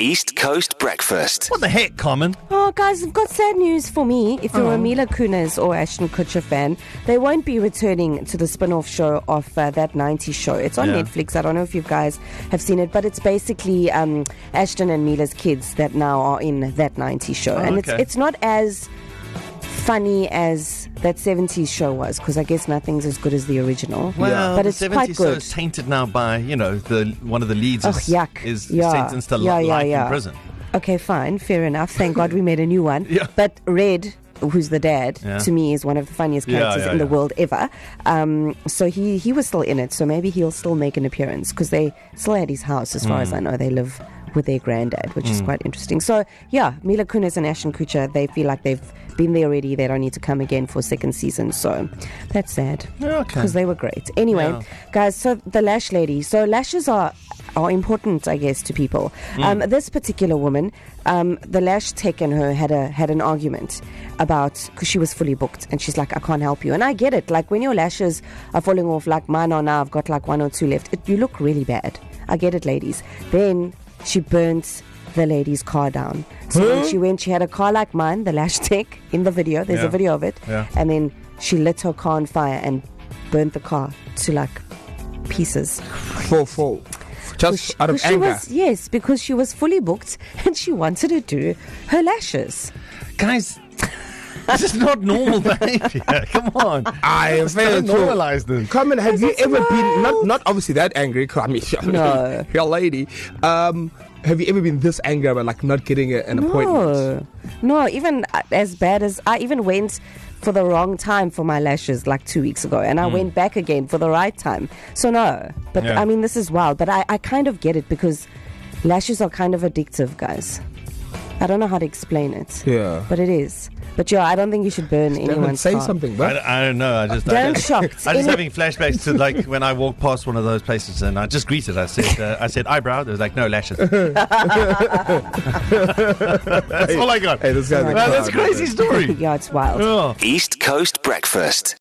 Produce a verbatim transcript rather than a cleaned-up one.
East Coast Breakfast. What the heck, Common? Oh, guys, I've got sad news for me. If you're Oh. a Mila Kunis or Ashton Kutcher fan, they won't be returning to the spin-off show of uh, That nineties Show. It's on Yeah. Netflix. I don't know if you guys have seen it, but it's basically um, Ashton and Mila's kids that now are in That nineties Show. Oh, and okay. it's it's not as funny as that seventies show was, because I guess nothing's as good as the original. Well, but the it's quite seventies show good. is tainted now by, you know, the one of the leads Oh, is, yuck. is Yeah. sentenced to Yeah, li- yeah, life yeah. in prison. Okay, fine, fair enough. Thank God we made a new one. Yeah. But Red, who's the dad, Yeah. to me is one of the funniest Yeah, characters yeah, in the yeah. world ever. Um, so he, he was still in it, so maybe he'll still make an appearance, because they still at his house, as far Mm. as I know. They live with their granddad, which is quite interesting. So, yeah, Mila Kunis and Ashton Kutcher, they feel like they've been there already. They don't need to come again for a second season. So that's sad, Yeah, okay. because they were great. Anyway, Yeah. guys, so the lash lady. So lashes are are important, I guess, to people. Um, this particular woman, um, the lash tech and her had a had an argument about, because she was fully booked, and she's like, I can't help you. And I get it. Like, when your lashes are falling off, like mine are now, I've got like one or two left. It, you look really bad. I get it, ladies. Then she burnt the lady's car down. So when she went, she had a car like mine, the lash tech, in the video. There's Yeah. a video of it. Yeah. And then she lit her car on fire and burnt the car to like pieces. Full, full. Just She- out of because she anger. was, yes, because she was fully booked and she wanted to do her lashes. Guys, this is not normal behavior. Come on. I very Don't true. normalize this. Carmen, have you It's ever been not wild. not obviously that angry? I mean, No. your lady. Um, have you ever been this angry about like not getting a, an appointment? No, no, even uh, as bad as I even went for the wrong time for my lashes like two weeks ago, and I went back again for the right time. So no, but Yeah. I mean, this is wild. But I, I kind of get it, because lashes are kind of addictive, guys. I don't know how to explain it. Yeah. But it is. But yeah, I don't think you should burn Devin, anyone's say car. something, I, bro. I don't know. I just, I Darren's just, shocked. I'm just Any- having flashbacks to like when I walked past one of those places and I just greeted. I said, uh, I said eyebrow. There was like no lashes. That's all I got. Hey, this guy's a Well, that's a clown, crazy story. Yeah, it's wild. Oh. East Coast Breakfast.